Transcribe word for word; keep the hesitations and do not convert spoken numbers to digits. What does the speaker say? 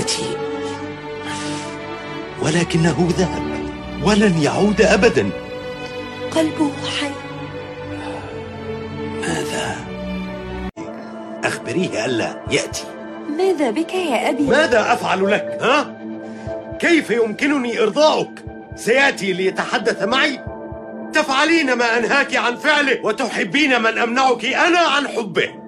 ابنتي، ولكنه ذهب ولن يعود أبدا. قلبه حي. ماذا؟ أخبريه ألا يأتي. ماذا بك يا أبي؟ ماذا أفعل لك؟ ها؟ كيف يمكنني إرضاؤك؟ سيأتي ليتحدث معي؟ تفعلين ما أنهاك عن فعله وتحبين من أمنعك أنا عن حبه.